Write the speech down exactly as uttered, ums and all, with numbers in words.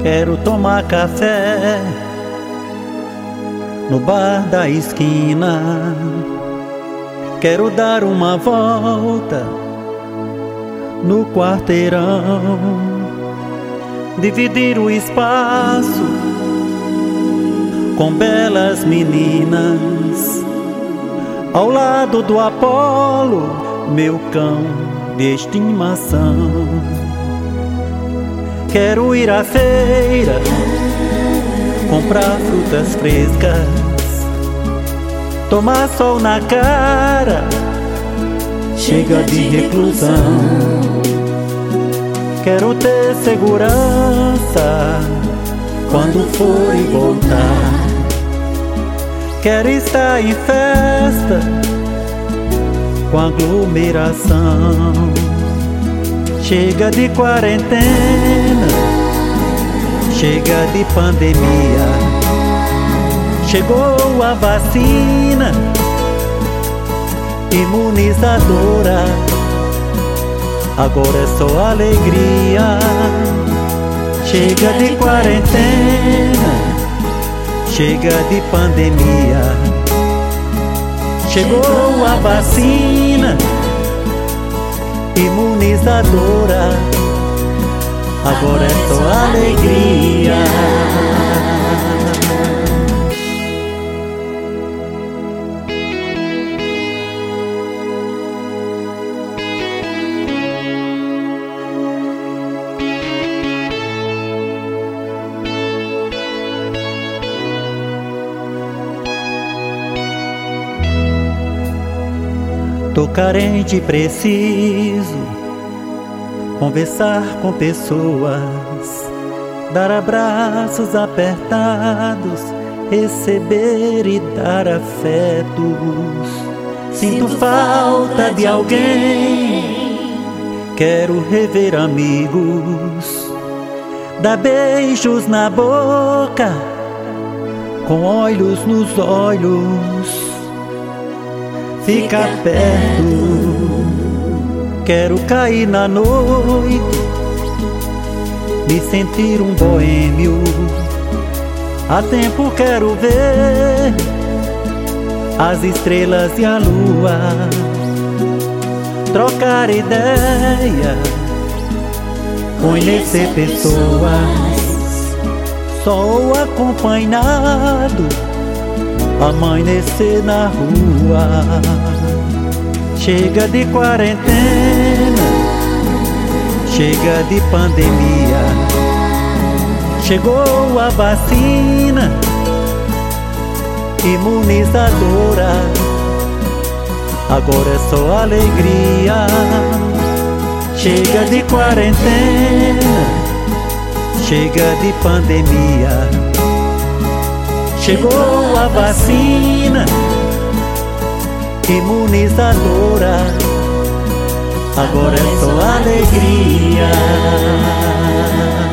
Quero tomar café no bar da esquina. Quero dar uma volta no quarteirão, dividir o espaço com belas meninas, ao lado do Apolo, meu cão de estimação. Quero ir à feira, comprar frutas frescas, tomar sol na cara, chega de reclusão. Quero ter segurança quando for e voltar. Quero estar em festa com aglomeração. Chega de quarentena, chega de pandemia. Chegou a vacina imunizadora, agora é só alegria. Chega de quarentena, chega de pandemia. Chegou a vacina imunizadora, agora é só alegria. Tô carente e preciso conversar com pessoas, dar abraços apertados, receber e dar afetos. Sinto falta de alguém, quero rever amigos, dar beijos na boca, com olhos nos olhos. Fica perto, quero cair na noite, me sentir um boêmio. Há tempo quero ver as estrelas e a lua, trocar ideia, conhecer pessoas, só ou acompanhado, amanhecer na rua. Chega de quarentena, chega de pandemia. Chegou a vacina imunizadora, agora é só alegria. Chega de quarentena, chega de pandemia. Chegou a vacina imunizadora, agora é só alegria.